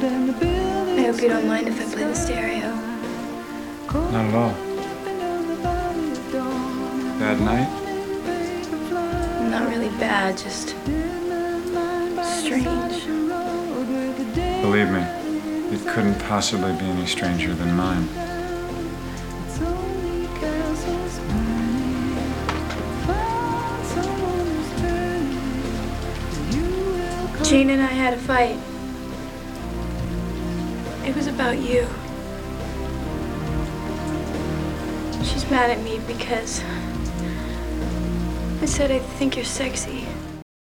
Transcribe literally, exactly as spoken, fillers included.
I hope you don't mind if I play the stereo. Not at all. Bad night? Not really bad, just strange. Believe me, it couldn't possibly be any stranger than mine. Jane and I had a fight. It was about you. She's mad at me because I said I think you're sexy.